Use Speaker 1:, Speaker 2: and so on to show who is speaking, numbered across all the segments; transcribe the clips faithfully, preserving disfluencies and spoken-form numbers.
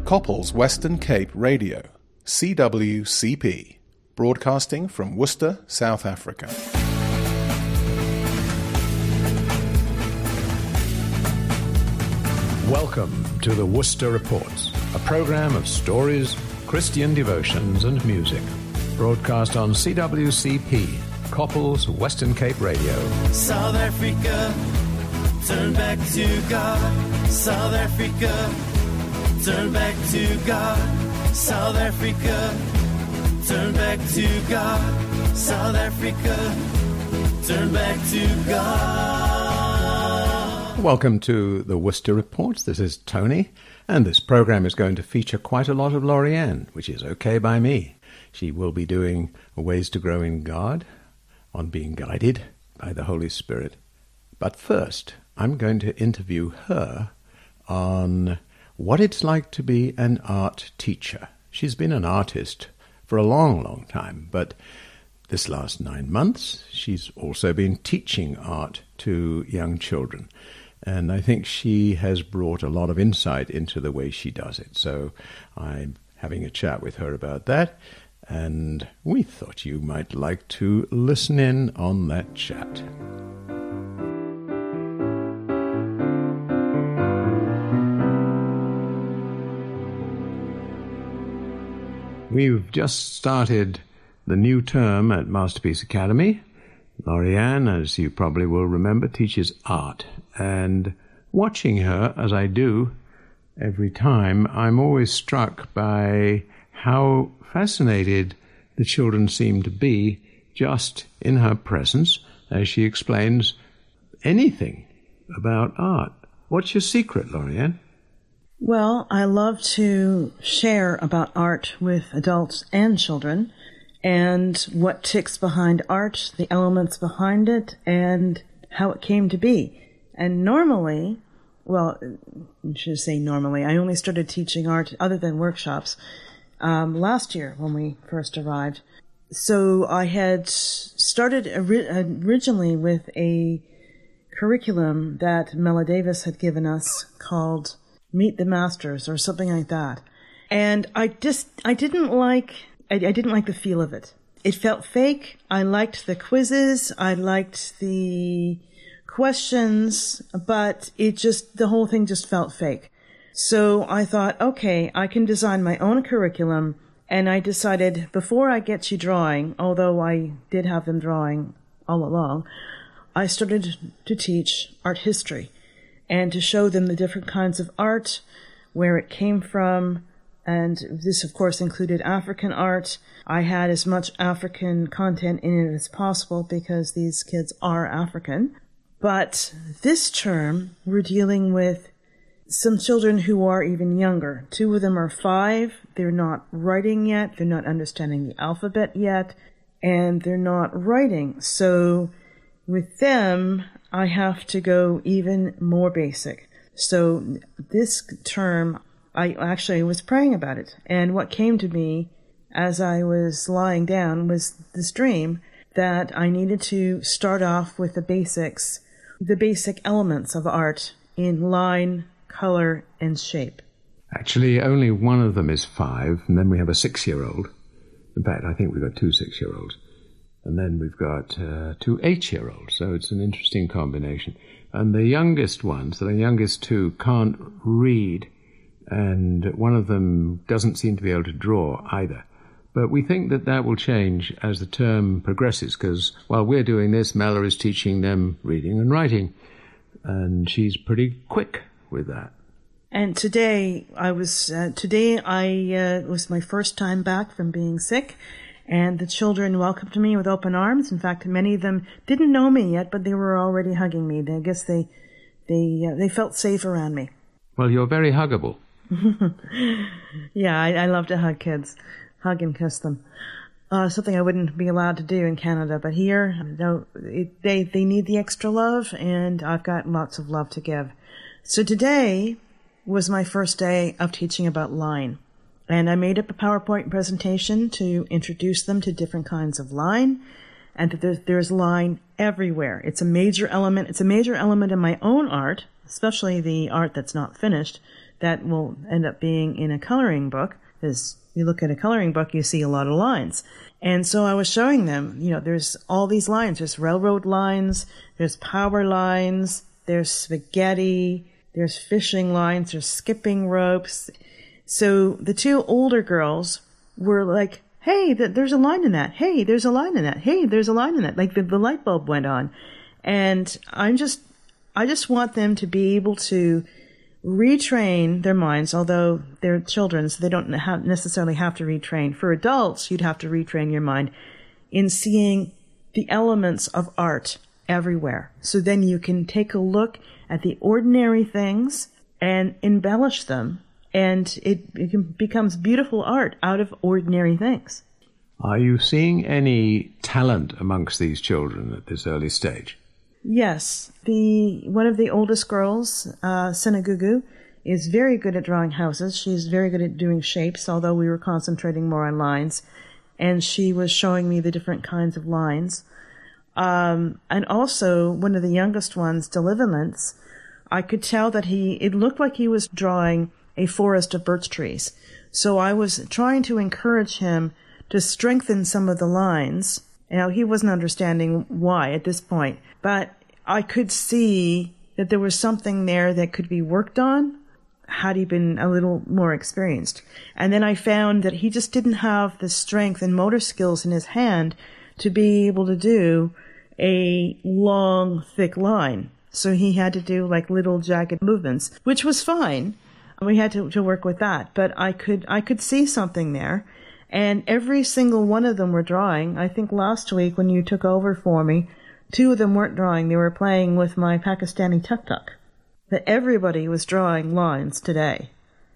Speaker 1: Couples Western Cape Radio, C W C P, broadcasting from Worcester, South Africa.
Speaker 2: Welcome to the Worcester Reports, a program of stories, Christian devotions and music, broadcast on C W C P, Couples Western Cape Radio.
Speaker 3: South Africa, turn back to God. South Africa, turn back to God. South Africa, turn back to God. South Africa, turn back to God.
Speaker 2: Welcome to the Worcester Reports. This is Tony, and this program is going to feature quite a lot of Lori-Ann, which is okay by me. She will be doing Ways to Grow in God, on being guided by the Holy Spirit. But first, I'm going to interview her on what it's like to be an art teacher. She's been an artist for a long, long time, but this last nine months, she's also been teaching art to young children. And I think she has brought a lot of insight into the way she does it. So I'm having a chat with her about that, and we thought you might like to listen in on that chat. We've just started the new term at Masterpiece Academy. Lori-Ann, as you probably will remember, teaches art. And watching her, as I do every time, I'm always struck by how fascinated the children seem to be just in her presence as she explains anything about art. What's your secret, Lori-Ann?
Speaker 4: Well, I love to share about art with adults and children, and what ticks behind art, the elements behind it, and how it came to be. And normally, well, I should say normally, I only started teaching art other than workshops um, last year when we first arrived. So I had started ori- originally with a curriculum that Mela Davis had given us called Meet the Masters or something like that. And I just, I didn't like, I, I didn't like the feel of it. It felt fake. I liked the quizzes. I liked the questions, but it just, the whole thing just felt fake. So I thought, okay, I can design my own curriculum. And I decided before I get you drawing, although I did have them drawing all along, I started to teach art history and to show them the different kinds of art, where it came from. And this, of course, included African art. I had as much African content in it as possible because these kids are African. But this term, we're dealing with some children who are even younger. Two of them are five. They're not writing yet. They're not understanding the alphabet yet. And they're not writing. So with them, I have to go even more basic. So this term, I actually was praying about it. And what came to me as I was lying down was this dream that I needed to start off with the basics, the basic elements of art in line, color, and shape.
Speaker 2: Actually, only one of them is five, and then we have a six-year-old. In fact, I think we've got two six-year-olds. And then we've got uh, two eight-year-olds, so it's an interesting combination. And the youngest ones, the youngest two, can't read, and one of them doesn't seem to be able to draw either. But we think that that will change as the term progresses, because while we're doing this, Mela is teaching them reading and writing, and she's pretty quick with that.
Speaker 4: And today, I was uh, today I uh, was my first time back from being sick, and the children welcomed me with open arms. In fact, many of them didn't know me yet, but they were already hugging me. I guess they they uh, they felt safe around me. Well,
Speaker 2: you're very huggable.
Speaker 4: Yeah, I, I love to hug kids, hug and kiss them. Uh, something I wouldn't be allowed to do in Canada, but here, no, it, they they need the extra love, and I've got lots of love to give. So today was my first day of teaching about line. And I made up a PowerPoint presentation to introduce them to different kinds of line, and that there's, there's line everywhere. It's a major element. It's a major element in my own art, especially the art that's not finished, that will end up being in a coloring book. Because you look at a coloring book, you see a lot of lines. And so I was showing them, you know, there's all these lines. There's railroad lines, there's power lines, there's spaghetti, there's fishing lines, there's skipping ropes. So the two older girls were like, hey, th- there's a line in that. Hey, there's a line in that. Hey, there's a line in that. Like the, the light bulb went on. And I'm just, I just want them to be able to retrain their minds, although they're children, so they don't have necessarily have to retrain. For adults, you'd have to retrain your mind in seeing the elements of art everywhere. So then you can take a look at the ordinary things and embellish them, and it, it becomes beautiful art out of ordinary things.
Speaker 2: Are you seeing any talent amongst these children at this early stage?
Speaker 4: Yes. The one of the oldest girls, uh, Sinagugu, is very good at drawing houses. She's very good at doing shapes, although we were concentrating more on lines. And she was showing me the different kinds of lines. Um, and also, one of the youngest ones, Deliverance, I could tell that he, it looked like he was drawing a forest of birch trees. So I was trying to encourage him to strengthen some of the lines. Now, he wasn't understanding why at this point, but I could see that there was something there that could be worked on had he been a little more experienced. And then I found that he just didn't have the strength and motor skills in his hand to be able to do a long, thick line. So he had to do like little jagged movements, which was fine. We had to, to work with that, but I could, I could see something there. And every single one of them were drawing. I think last week when you took over for me, two of them weren't drawing. They were playing with my Pakistani tuk-tuk. That everybody was drawing lines today.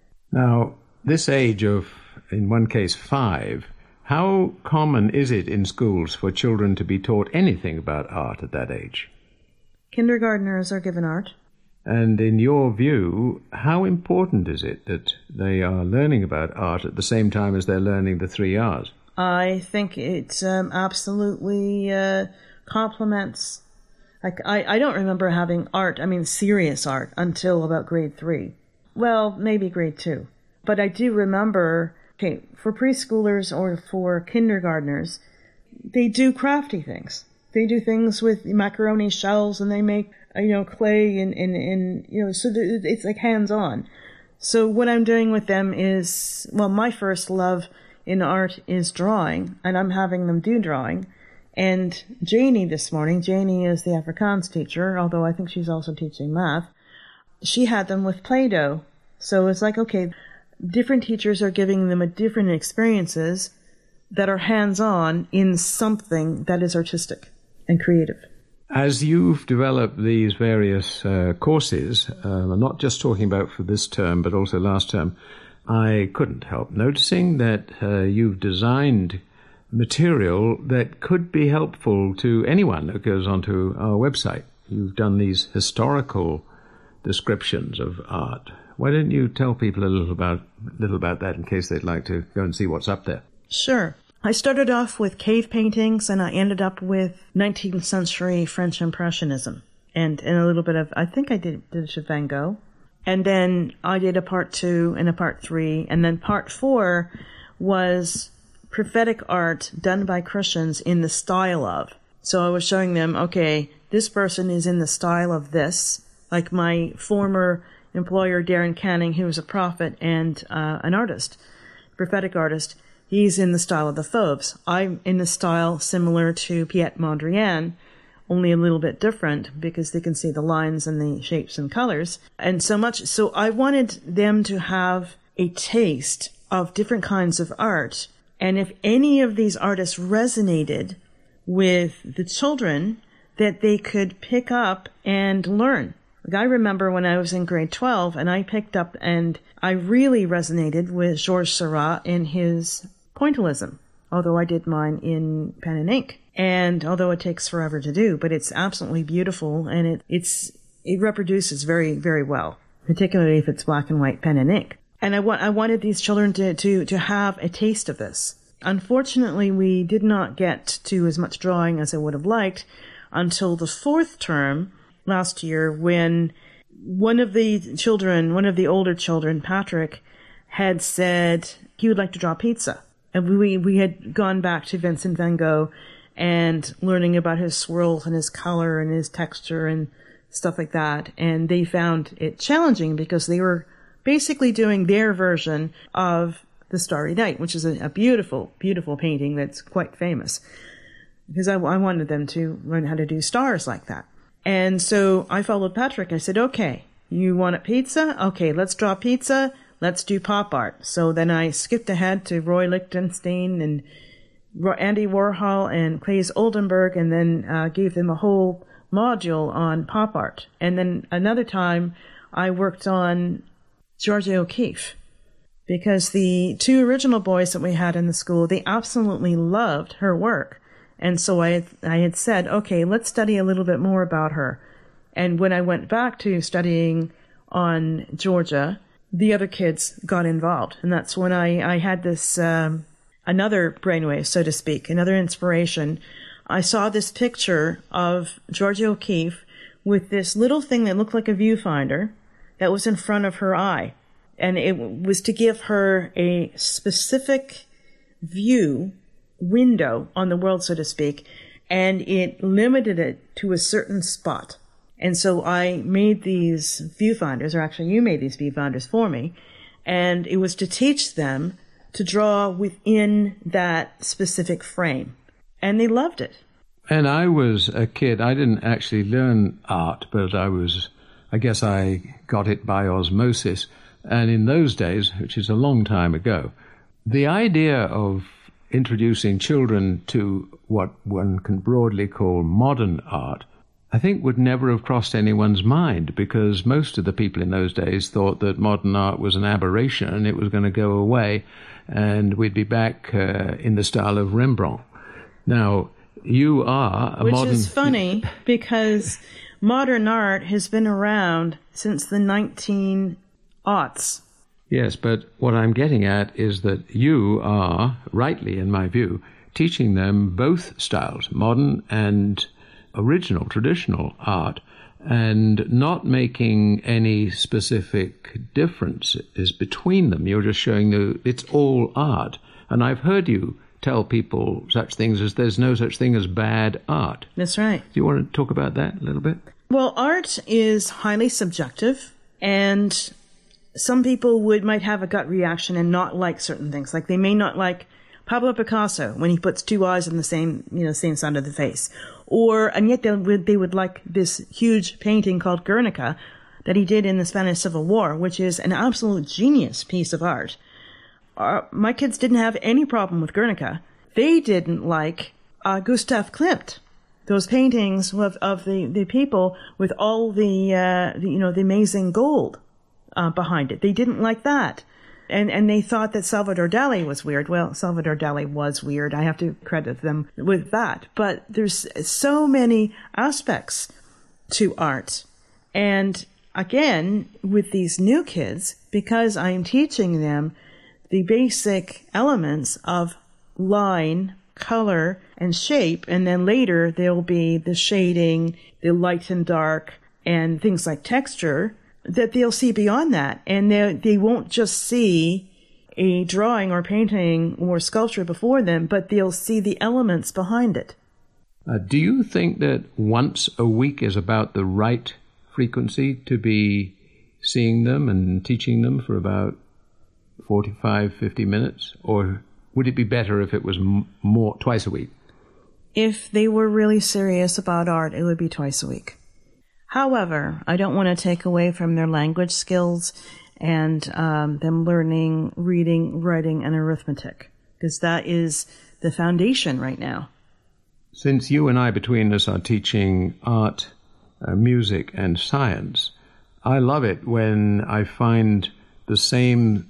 Speaker 2: Now, this age of, in one case, five, how common is it in schools for children to be taught anything about art at that age?
Speaker 4: Kindergartners are given art.
Speaker 2: And in your view, how important is it that they are learning about art at the same time as they're learning the three R's?
Speaker 4: I think it um, absolutely uh, complements. Like I, I don't remember having art, I mean serious art, until about grade three. Well, maybe grade two. But I do remember, okay, for preschoolers or for kindergartners, they do crafty things. They do things with macaroni shells, and they make, you know, clay and, and, and you know, so it's like hands-on. So what I'm doing with them is, well, my first love in art is drawing, and I'm having them do drawing. And Janie this morning, Janie is the Afrikaans teacher, although I think she's also teaching math, she had them with Play-Doh. So it's like, okay, different teachers are giving them a different experiences that are hands-on in something that is artistic and creative.
Speaker 2: As you've developed these various uh, courses, uh, I'm not just talking about for this term, but also last term, I couldn't help noticing that uh, you've designed material that could be helpful to anyone who goes onto our website. You've done these historical descriptions of art. Why don't you tell people a little about little about that in case they'd like to go and see what's up there?
Speaker 4: Sure. I started off with cave paintings, and I ended up with nineteenth century French Impressionism, and, and a little bit of, I think I did, did it to Van Gogh. And then I did a part two and a part three, and then part four was prophetic art done by Christians in the style of. So I was showing them, okay, this person is in the style of this, like my former employer, Darren Canning, who was a prophet and uh, an artist, prophetic artist. He's in the style of the Phobes. I'm in the style similar to Piet Mondrian, only a little bit different because they can see the lines and the shapes and colors. And so much, so I wanted them to have a taste of different kinds of art. And if any of these artists resonated with the children, that they could pick up and learn. Like I remember when I was in grade twelve, and I picked up and I really resonated with Georges Seurat in his pointillism, although I did mine in pen and ink. And although it takes forever to do, but it's absolutely beautiful, and it it's it reproduces very, very well, particularly if it's black and white pen and ink. And I want I wanted these children to, to, to have a taste of this. Unfortunately, we did not get to as much drawing as I would have liked until the fourth term last year, when one of the children, one of the older children, Patrick, had said he would like to draw pizza. And we we had gone back to Vincent van Gogh and learning about his swirls and his color and his texture and stuff like that. And they found it challenging because they were basically doing their version of The Starry Night, which is a, a beautiful, beautiful painting that's quite famous. Because I, I wanted them to learn how to do stars like that. And so I followed Patrick. I said, okay, you want a pizza? Okay, let's draw pizza. Let's do pop art. So then I skipped ahead to Roy Lichtenstein and Andy Warhol and Claes Oldenburg, and then uh, gave them a whole module on pop art. And then another time I worked on Georgia O'Keeffe, because the two original boys that we had in the school, they absolutely loved her work. And so I, I had said, okay, let's study a little bit more about her. And when I went back to studying on Georgia, the other kids got involved. And that's when I, I had this, um, another brainwave, so to speak, another inspiration. I saw this picture of Georgia O'Keeffe with this little thing that looked like a viewfinder that was in front of her eye. And it was to give her a specific view window on the world, so to speak, and it limited it to a certain spot. And so I made these viewfinders, or actually you made these viewfinders for me, and it was to teach them to draw within that specific frame. And they loved it.
Speaker 2: And I was a kid. I didn't actually learn art, but I was, I guess I got it by osmosis. And in those days, which is a long time ago, the idea of introducing children to what one can broadly call modern art, I think would never have crossed anyone's mind, because most of the people in those days thought that modern art was an aberration and it was going to go away and we'd be back uh, in the style of Rembrandt. Now, you are a
Speaker 4: Which
Speaker 2: modern...
Speaker 4: Which is funny, because modern art has been around since the nineteen aughts.
Speaker 2: Yes, but what I'm getting at is that you are, rightly in my view, teaching them both styles, modern and original, traditional art, and not making any specific differences between them. You're just showing that it's all art. And I've heard you tell people such things as there's no such thing as bad art.
Speaker 4: That's right.
Speaker 2: Do you want to talk about that a little bit?
Speaker 4: Well, art is highly subjective, and some people would might have a gut reaction and not like certain things. Like they may not like Pablo Picasso when he puts two eyes in the same, you know, same side of the face. Or, and yet they would, they would like this huge painting called Guernica that he did in the Spanish Civil War, which is an absolute genius piece of art. Uh, my kids didn't have any problem with Guernica. They didn't like uh, Gustav Klimt. Those paintings of, of the, the people with all the, uh, the, you know, the amazing gold uh, behind it. They didn't like that. And and they thought that Salvador Dali was weird. Well, Salvador Dali was weird. I have to credit them with that. But there's so many aspects to art. And again, with these new kids, because I'm teaching them the basic elements of line, color, and shape, and then later there'll be the shading, the light and dark, and things like texture, that they'll see beyond that. And they they won't just see a drawing or painting or sculpture before them, but they'll see the elements behind it.
Speaker 2: Uh, do you think that once a week is about the right frequency to be seeing them and teaching them for about forty-five, fifty minutes? Or would it be better if it was m- more twice a week?
Speaker 4: If they were really serious about art, it would be twice a week. However, I don't want to take away from their language skills and um, them learning reading, writing, and arithmetic, because that is the foundation right now.
Speaker 2: Since you and I, between us, are teaching art, uh, music, and science, I love it when I find the same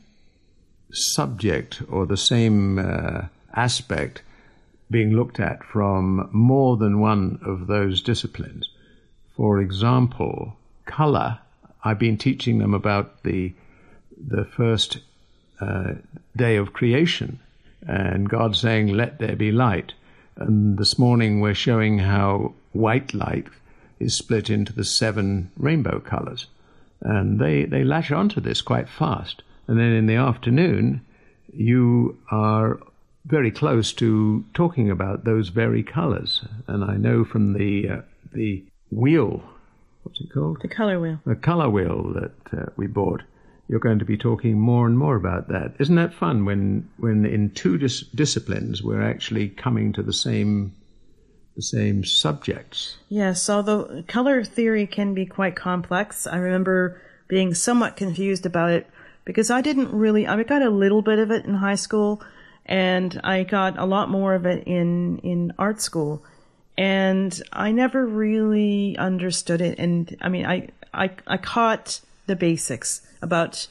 Speaker 2: subject or the same uh, aspect being looked at from more than one of those disciplines. For example, color. I've been teaching them about the the first uh, day of creation and God saying, "Let there be light." And this morning we're showing how white light is split into the seven rainbow colors. And they, they latch onto this quite fast. And then in the afternoon, you are very close to talking about those very colours. And I know from the uh, the wheel, what's it called?
Speaker 4: The colour wheel.
Speaker 2: The colour wheel that uh, we bought. You're going to be talking more and more about that. Isn't that fun when, when in two dis- disciplines we're actually coming to the same the same subjects?
Speaker 4: Yes, although color theory can be quite complex. I remember being somewhat confused about it because I didn't really, I got a little bit of it in high school and I got a lot more of it in, in art school. And I never really understood it. And I mean, I, I, I caught the basics about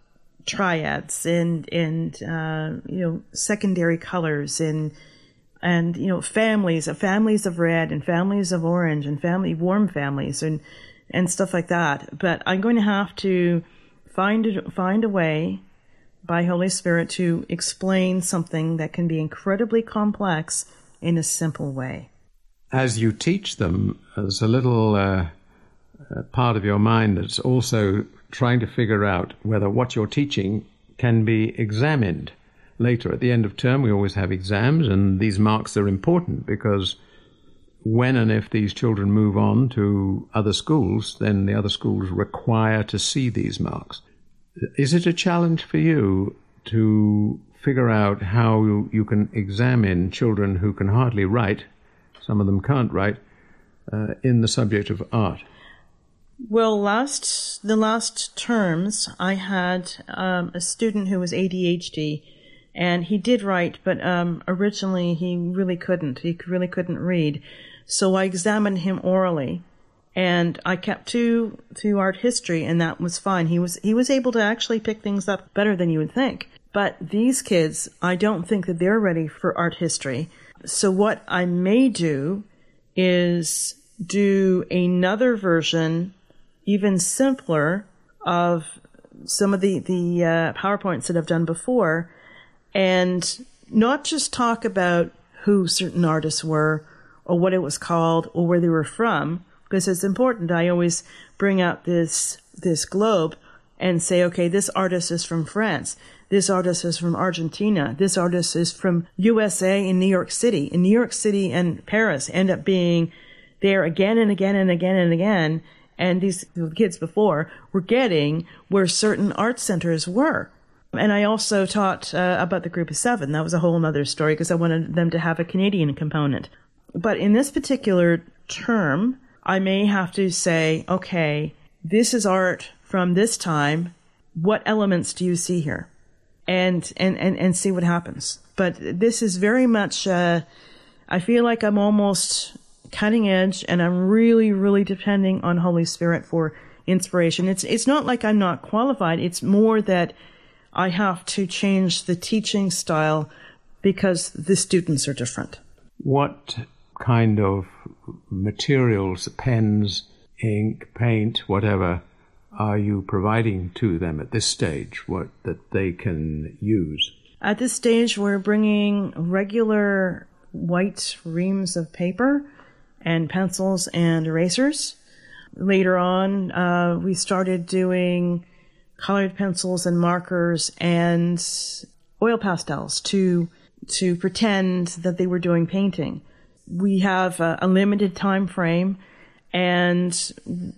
Speaker 4: triads and, and, uh, you know, secondary colors and, and, you know, families, families of red and families of orange and family, warm families and, and stuff like that. But I'm going to have to find a, find a way by Holy Spirit to explain something that can be incredibly complex in a simple way.
Speaker 2: As you teach them, there's a little uh, uh, part of your mind that's also trying to figure out whether what you're teaching can be examined. Later, at the end of term, we always have exams, and these marks are important because when and if these children move on to other schools, then the other schools require to see these marks. Is it a challenge for you to figure out how you, you can examine children who can hardly write, some of them can't write, uh, in the subject of art?
Speaker 4: Well, last the last terms, I had um, a student who was A D H D, and he did write, but um, originally he really couldn't. He really couldn't read. So I examined him orally, and I kept to to art history, and that was fine. He was he was able to actually pick things up better than you would think. But these kids, I don't think that they're ready for art history. So what I may do is do another version, even simpler, of some of the, the uh, PowerPoints that I've done before, and not just talk about who certain artists were or what it was called or where they were from, because it's important. I always bring out this this globe and say, okay, this artist is from France. This artist is from Argentina. This artist is from U S A and New York City. And New York City and Paris end up being there again and again and again and again. And these kids before were getting where certain art centers were. And I also taught uh, about the group of seven. That was a whole other story because I wanted them to have a Canadian component. But in this particular term, I may have to say, okay, this is art from this time. What elements do you see here? And, and, and, and see what happens. But this is very much, uh, I feel like I'm almost cutting edge, and I'm really, really depending on Holy Spirit for inspiration. It's, it's not like I'm not qualified. It's more that I have to change the teaching style because the students are different.
Speaker 2: What kind of materials, pens, ink, paint, whatever, are you providing to them at this stage, what that they can use?
Speaker 4: At this stage, we're bringing regular white reams of paper and pencils and erasers. Later on, uh, we started doing colored pencils and markers and oil pastels to to pretend that they were doing painting. We have a, a limited time frame, and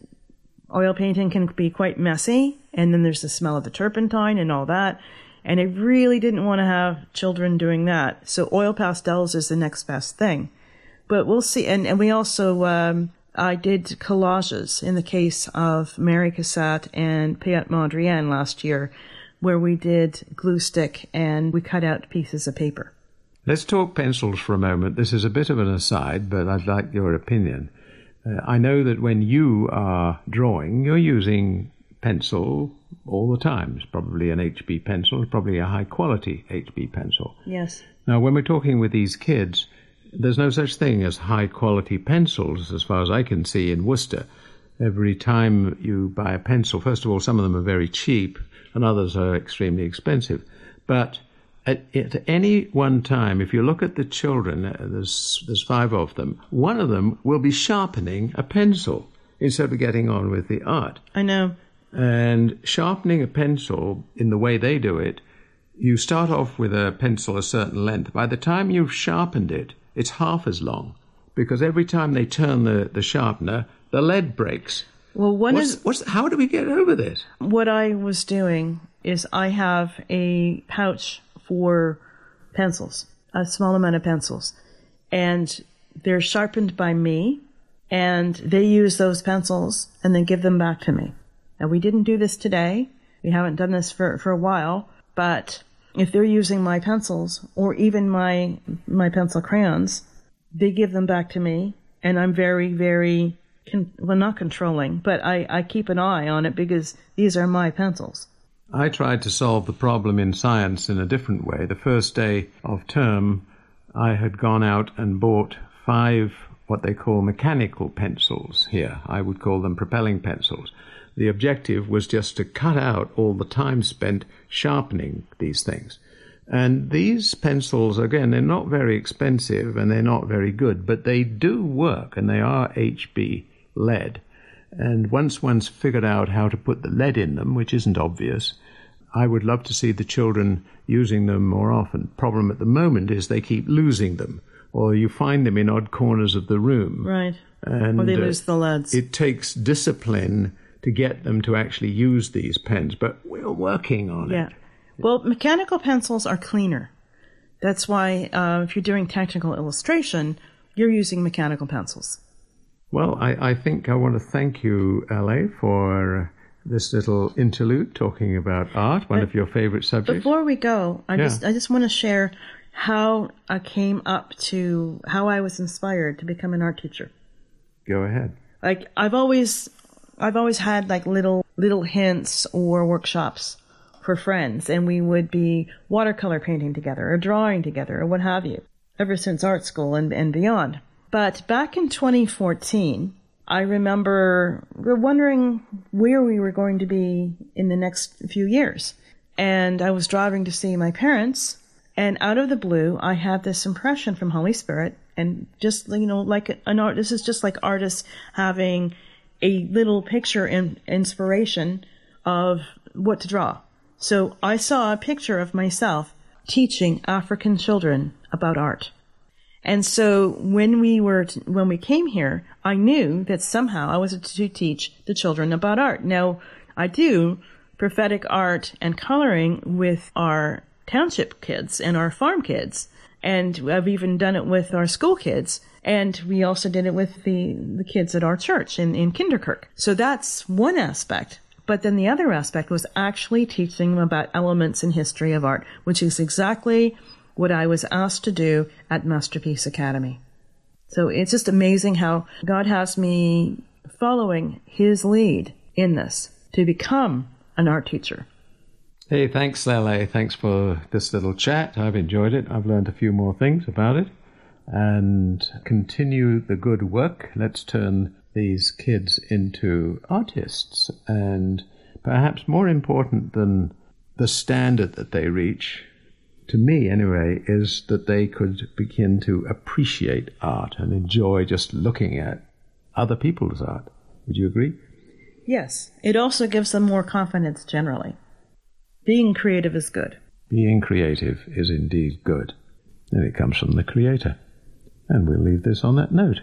Speaker 4: oil painting can be quite messy, and then there's the smell of the turpentine and all that, and I really didn't want to have children doing that. So oil pastels is the next best thing. But we'll see. And, and we also, um, I did collages in the case of Mary Cassatt and Payette Mondrian last year, where we did glue stick and we cut out pieces of paper.
Speaker 2: Let's talk pencils for a moment. This is a bit of an aside, but I'd like your opinion. Uh, I know that when you are drawing, you're using pencil all the time. It's probably an H B pencil, probably a high-quality H B pencil.
Speaker 4: Yes.
Speaker 2: Now, when we're talking with these kids, there's no such thing as high-quality pencils, as far as I can see, in Worcester. Every time you buy a pencil, first of all, some of them are very cheap, and others are extremely expensive. But at, at any one time, if you look at the children, uh, there's, there's five of them, one of them will be sharpening a pencil instead of getting on with the art.
Speaker 4: I know.
Speaker 2: And sharpening a pencil in the way they do it, you start off with a pencil a certain length. By the time you've sharpened it, it's half as long, because every time they turn the, the sharpener, the lead breaks.
Speaker 4: Well, one
Speaker 2: what's,
Speaker 4: is
Speaker 2: what's, how do we get over this?
Speaker 4: What I was doing is I have a pouch for pencils, a small amount of pencils, and they're sharpened by me, and they use those pencils and then give them back to me. And we didn't do this today. We haven't done this for, for a while, but if they're using my pencils or even my my pencil crayons, they give them back to me, and I'm very, very, con- well, not controlling, but I, I keep an eye on it because these are my pencils.
Speaker 2: I tried to solve the problem in science in a different way. The first day of term, I had gone out and bought five what they call mechanical pencils here. I would call them propelling pencils. The objective was just to cut out all the time spent sharpening these things. And these pencils, again, they're not very expensive and they're not very good, but they do work, and they are H B lead. And once one's figured out how to put the lead in them, which isn't obvious, I would love to see the children using them more often. Problem at the moment is they keep losing them, or you find them in odd corners of the room.
Speaker 4: Right.
Speaker 2: And,
Speaker 4: or they
Speaker 2: uh,
Speaker 4: lose the leads.
Speaker 2: It takes discipline to get them to actually use these pens, but we're working on
Speaker 4: yeah.
Speaker 2: it.
Speaker 4: Well, mechanical pencils are cleaner. That's why uh, if you're doing technical illustration, you're using mechanical pencils.
Speaker 2: Well, I, I think I want to thank you, L A, for this little interlude talking about art, one
Speaker 4: but
Speaker 2: of your favorite subjects.
Speaker 4: Before we go, I
Speaker 2: yeah.
Speaker 4: just I just want to share how I came up to, how I was inspired to become an art teacher.
Speaker 2: Go ahead.
Speaker 4: Like, I've always... I've always had like little little hints or workshops for friends, and we would be watercolor painting together or drawing together or what have you, ever since art school and, and beyond. But back in twenty fourteen, I remember we were wondering where we were going to be in the next few years. And I was driving to see my parents, and out of the blue, I had this impression from Holy Spirit, and just, you know, like an art, this is just like artists having a little picture in inspiration of what to draw. So I saw a picture of myself teaching African children about art. And so when we were, t- when we came here, I knew that somehow I was to teach the children about art. Now, I do prophetic art and coloring with our township kids and our farm kids. And I've even done it with our school kids. And we also did it with the, the kids at our church in, in Kinderkirk. So that's one aspect. But then the other aspect was actually teaching them about elements in history of art, which is exactly what I was asked to do at Masterpiece Academy. So it's just amazing how God has me following his lead in this to become an art teacher.
Speaker 2: Hey, thanks, Lele. Thanks for this little chat. I've enjoyed it. I've learned a few more things about it. And continue the good work. Let's turn these kids into artists. And perhaps more important than the standard that they reach, to me anyway, is that they could begin to appreciate art and enjoy just looking at other people's art. Would you agree?
Speaker 4: Yes. It also gives them more confidence generally. Being creative is good.
Speaker 2: Being creative is indeed good. And it comes from the Creator. And we'll leave this on that note.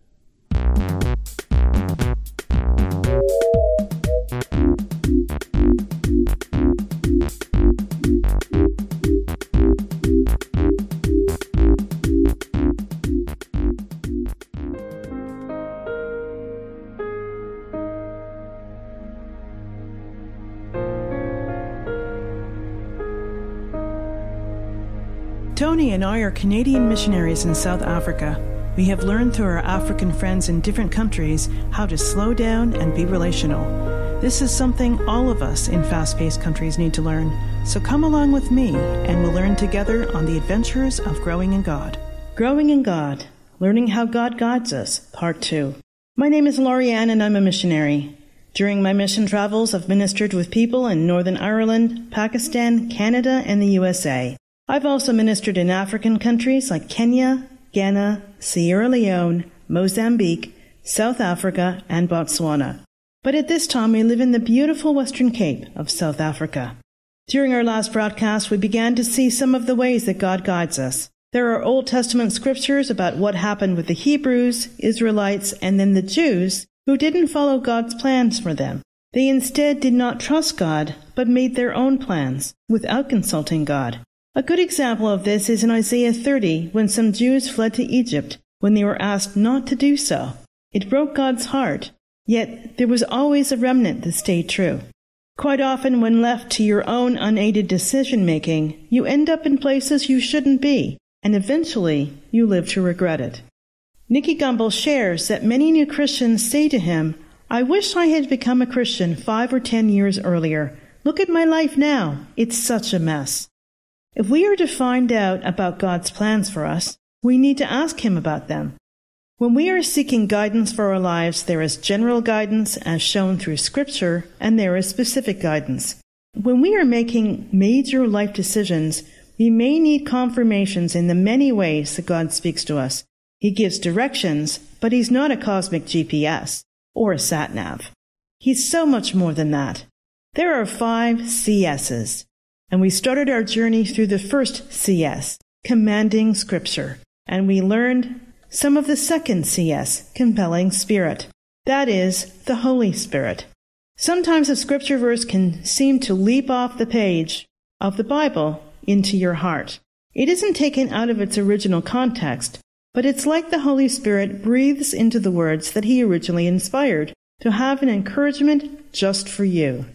Speaker 4: Tony and I are Canadian missionaries in South Africa. We have learned through our African friends in different countries how to slow down and be relational. This is something all of us in fast-paced countries need to learn. So come along with me, and we'll learn together on the adventures of growing in God. Growing in God, Learning How God Guides Us, Part two. My name is Laurie Ann, and I'm a missionary. During my mission travels, I've ministered with people in Northern Ireland, Pakistan, Canada, and the U S A. I've also ministered in African countries like Kenya, Ghana, Sierra Leone, Mozambique, South Africa, and Botswana. but at this time we live in the beautiful Western Cape of South Africa. During our last broadcast, we began to see some of the ways that God guides us. There are Old Testament scriptures about what happened with the Hebrews, Israelites, and then the Jews who didn't follow God's plans for them. They instead did not trust God, but made their own plans without consulting God. A good example of this is in Isaiah thirty, when some Jews fled to Egypt when they were asked not to do so. It broke God's heart, yet there was always a remnant that stayed true. Quite often, when left to your own unaided decision-making, you end up in places you shouldn't be, and eventually you live to regret it. Nicky Gumbel shares that many new Christians say to him, "I wish I had become a Christian five or ten years earlier. Look at my life now. It's such a mess." If we are to find out about God's plans for us, we need to ask Him about them. When we are seeking guidance for our lives, there is general guidance as shown through Scripture, and there is specific guidance. When we are making major life decisions, we may need confirmations in the many ways that God speaks to us. He gives directions, but He's not a cosmic G P S or a sat-nav. He's so much more than that. There are five C S's, and we started our journey through the first C S, commanding Scripture, and we learned some of the second C S, compelling Spirit. That is, the Holy Spirit. Sometimes a Scripture verse can seem to leap off the page of the Bible into your heart. It isn't taken out of its original context, but it's like the Holy Spirit breathes into the words that He originally inspired to have an encouragement just for you.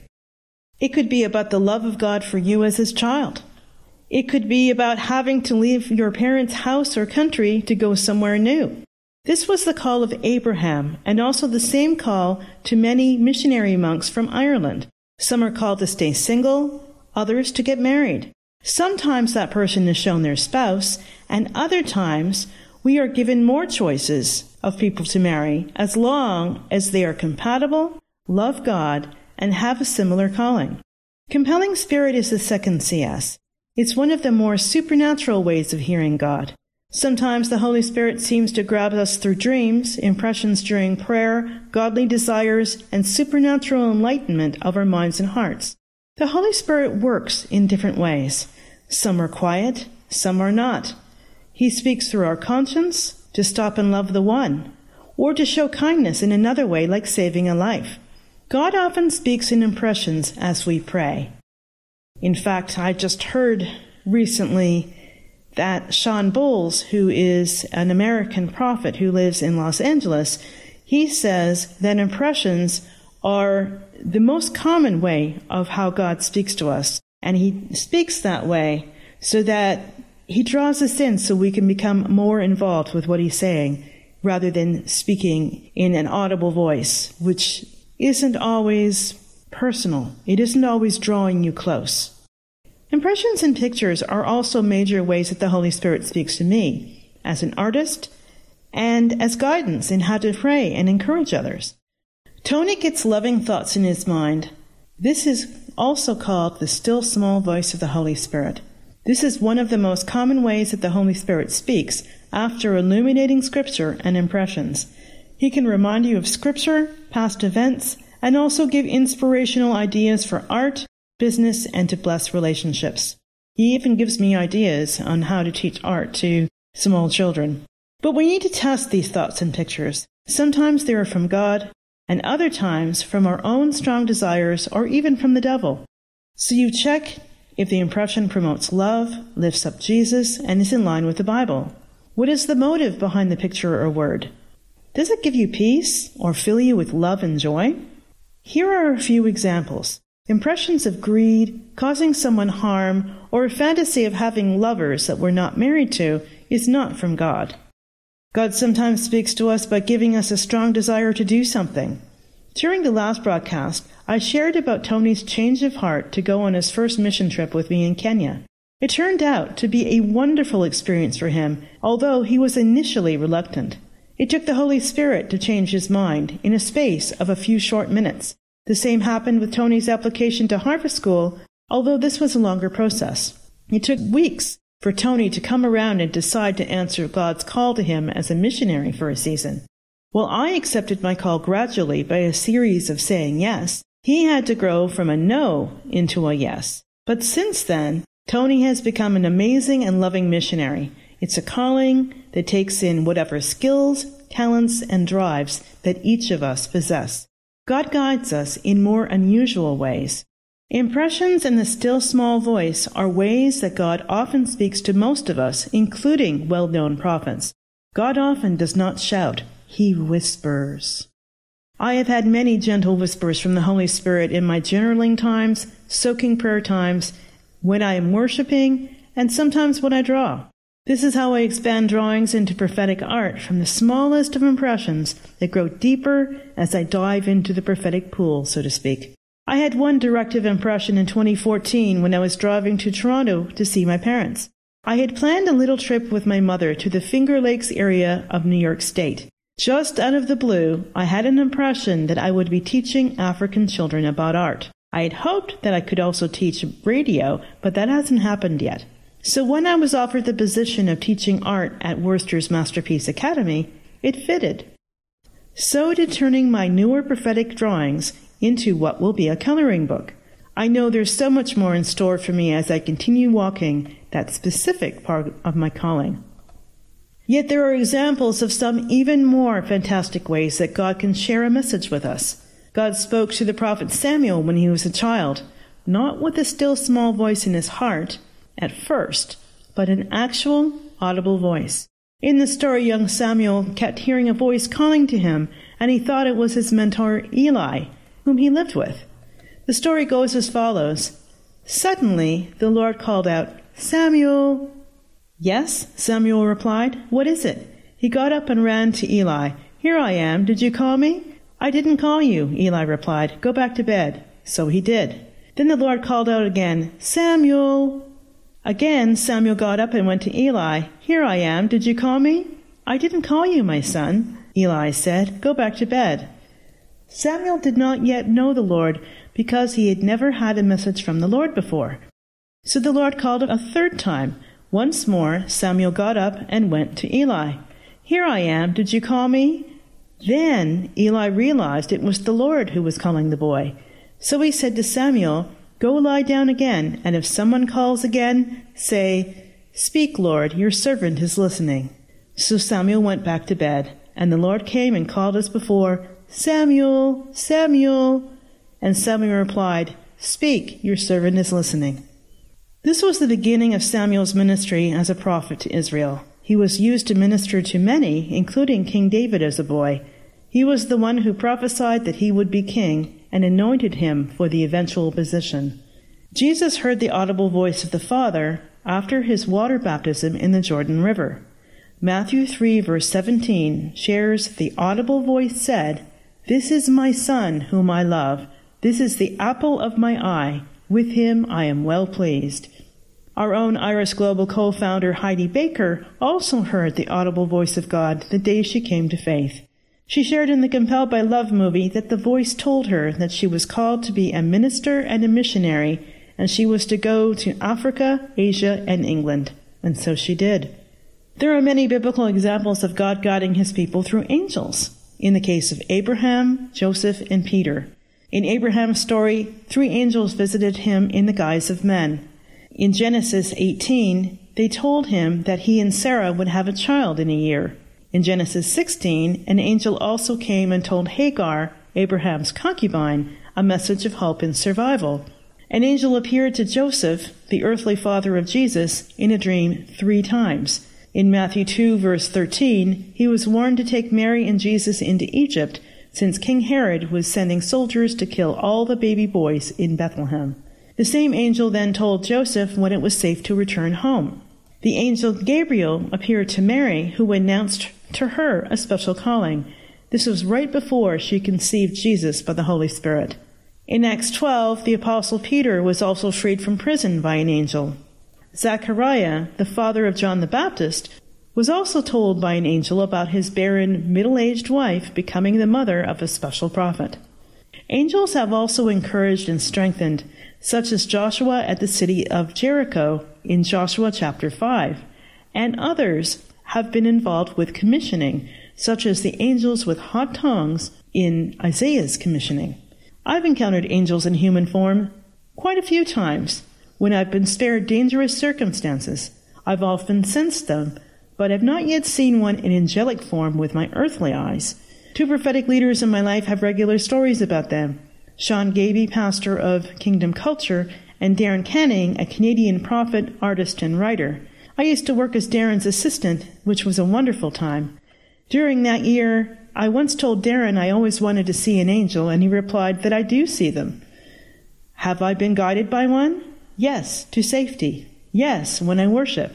Speaker 4: It could be about the love of God for you as His child. It could be about having to leave your parents' house or country to go somewhere new. This was the call of Abraham, and also the same call to many missionary monks from Ireland. Some are called to stay single, others to get married. Sometimes that person is shown their spouse, and other times we are given more choices of people to marry as long as they are compatible, love God, and have a similar calling. Compelling Spirit is the second C S. It's one of the more supernatural ways of hearing God. Sometimes the Holy Spirit seems to grab us through dreams, impressions during prayer, godly desires, and supernatural enlightenment of our minds and hearts. The Holy Spirit works in different ways. Some are quiet, some are not. He speaks through our conscience, to stop and love the one, or to show kindness in another way like saving a life. God often speaks in impressions as we pray. In fact, I just heard recently that Sean Bowles, who is an American prophet who lives in Los Angeles, he says that impressions are the most common way of how God speaks to us. And He speaks that way so that He draws us in so we can become more involved with what He's saying, rather than speaking in an audible voice, which isn't always personal. It isn't always drawing you close. Impressions and pictures are also major ways that the Holy Spirit speaks to me, as an artist, and as guidance in how to pray and encourage others. Tony gets loving thoughts in his mind. This is also called the still small voice of the Holy Spirit. This is one of the most common ways that the Holy Spirit speaks after illuminating Scripture and impressions. He can remind you of Scripture, past events, and also give inspirational ideas for art, business, and to bless relationships. He even gives me ideas on how to teach art to small children. But we need to test these thoughts and pictures. Sometimes they are from God, and other times from our own strong desires or even from the devil. So you check if the impression promotes love, lifts up Jesus, and is in line with the Bible. What is the motive behind the picture or word? Does it give you peace or fill you with love and joy? Here are a few examples. Impressions of greed, causing someone harm, or a fantasy of having lovers that we're not married to is not from God. God sometimes speaks to us by giving us a strong desire to do something. During the last broadcast, I shared about Tony's change of heart to go on his first mission trip with me in Kenya. It turned out to be a wonderful experience for him, although he was initially reluctant. It took the Holy Spirit to change his mind in a space of a few short minutes. The same happened with Tony's application to Harvest School, although this was a longer process. It took weeks for Tony to come around and decide to answer God's call to him as a missionary for a season. While I accepted my call gradually by a series of saying yes, he had to grow from a no into a yes. But since then, Tony has become an amazing and loving missionary. It's a calling that takes in whatever skills, talents, and drives that each of us possess. God guides us in more unusual ways. Impressions and the still small voice are ways that God often speaks to most of us, including well-known prophets. God often does not shout, he whispers. I have had many gentle whispers from the Holy Spirit in my journaling times, soaking prayer times, when I am worshiping, and sometimes when I draw. This is how I expand drawings into prophetic art, from the smallest of impressions that grow deeper as I dive into the prophetic pool, so to speak. I had one directive impression in twenty fourteen when I was driving to Toronto to see my parents. I had planned a little trip with my mother to the Finger Lakes area of New York State. Just out of the blue, I had an impression that I would be teaching African children about art. I had hoped that I could also teach radio, but that hasn't happened yet. So when I was offered the position of teaching art at Worcester's Masterpiece Academy, it fitted. So did turning my newer prophetic drawings into what will be a coloring book. I know there's so much more in store for me as I continue walking that specific part of my calling. Yet there are examples of some even more fantastic ways that God can share a message with us. God spoke to the prophet Samuel when he was a child, not with a still small voice in his heart at first, but an actual, audible voice. In the story, young Samuel kept hearing a voice calling to him, and he thought it was his mentor Eli, whom he lived with. The story goes as follows. Suddenly, the Lord called out, Samuel! Yes, Samuel replied. What is it? He got up and ran to Eli. Here I am. Did you call me? I didn't call you, Eli replied. Go back to bed. So he did. Then the Lord called out again, Samuel! Again, Samuel got up and went to Eli. Here I am. Did you call me? I didn't call you, my son, Eli said. Go back to bed. Samuel did not yet know the Lord because he had never had a message from the Lord before. So the Lord called a third time. Once more, Samuel got up and went to Eli. Here I am. Did you call me? Then Eli realized it was the Lord who was calling the boy. So he said to Samuel, Go lie down again, and if someone calls again, say, Speak, Lord, your servant is listening. So Samuel went back to bed, and the Lord came and called as before, Samuel, Samuel. And Samuel replied, Speak, your servant is listening. This was the beginning of Samuel's ministry as a prophet to Israel. He was used to minister to many, including King David as a boy. He was the one who prophesied that he would be king and anointed him for the eventual position. Jesus heard the audible voice of the Father after his water baptism in the Jordan River. Matthew three, verse seventeen, shares the audible voice said, This is my Son, whom I love. This is the apple of my eye. With him I am well pleased. Our own Iris Global co-founder Heidi Baker also heard the audible voice of God the day she came to faith. She shared in the Compelled by Love movie that the voice told her that she was called to be a minister and a missionary, and she was to go to Africa, Asia, and England. And so she did. There are many biblical examples of God guiding his people through angels. In the case of Abraham, Joseph, and Peter. In Abraham's story, three angels visited him in the guise of men. In Genesis eighteen, they told him that he and Sarah would have a child in a year. In Genesis sixteen, an angel also came and told Hagar, Abraham's concubine, a message of hope and survival. An angel appeared to Joseph, the earthly father of Jesus, in a dream three times. In Matthew two, verse thirteen, he was warned to take Mary and Jesus into Egypt, since King Herod was sending soldiers to kill all the baby boys in Bethlehem. The same angel then told Joseph when it was safe to return home. The angel Gabriel appeared to Mary, who announced to her a special calling. This was right before she conceived Jesus by the Holy Spirit. In Acts twelve, the Apostle Peter was also freed from prison by an angel. Zechariah, the father of John the Baptist, was also told by an angel about his barren, middle-aged wife becoming the mother of a special prophet. Angels have also encouraged and strengthened, such as Joshua at the city of Jericho in Joshua chapter five, and others have been involved with commissioning, such as the angels with hot tongues in Isaiah's commissioning. I've encountered angels in human form quite a few times when I've been spared dangerous circumstances. I've often sensed them, but have not yet seen one in angelic form with my earthly eyes. Two prophetic leaders in my life have regular stories about them. Sean Gaby, pastor of Kingdom Culture, and Darren Canning, a Canadian prophet, artist, and writer. I used to work as Darren's assistant, which was a wonderful time. During that year, I once told Darren I always wanted to see an angel, and he replied that I do see them. Have I been guided by one? Yes, to safety. Yes, when I worship.